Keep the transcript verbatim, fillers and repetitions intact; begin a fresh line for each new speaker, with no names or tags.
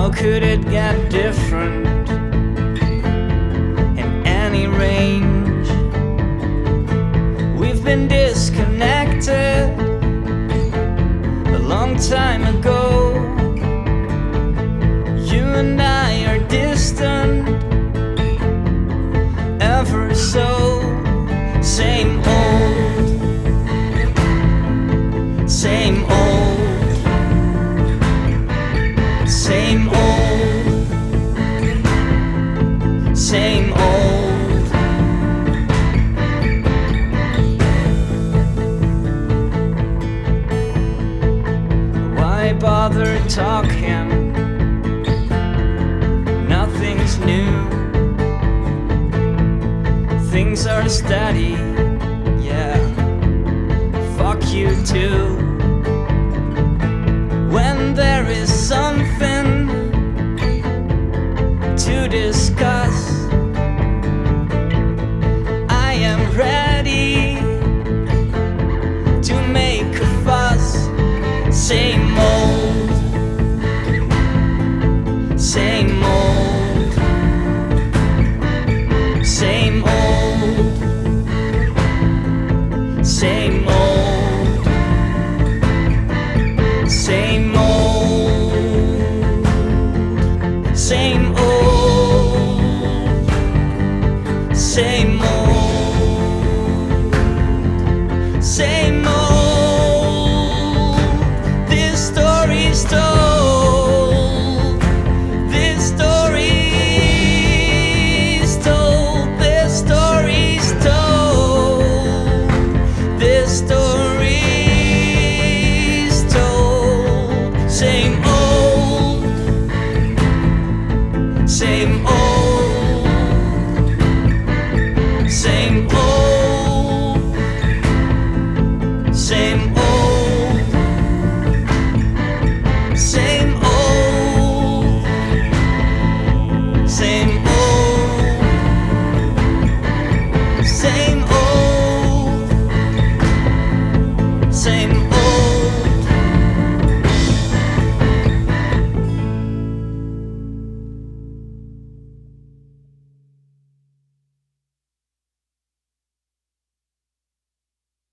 How could it get different in any range? We've been disconnected a long time ago. You and I are distant, ever so. Same old, same old, same old, same old. Why bother talking? Nothing's new. Things are steady, yeah. Fuck you too. When there is something to discuss, I am ready to make a fuss. Same old, same old, same old, same old, same old, same old, same old, same old. This story's told, this story's told, this story's told, this story's told. Same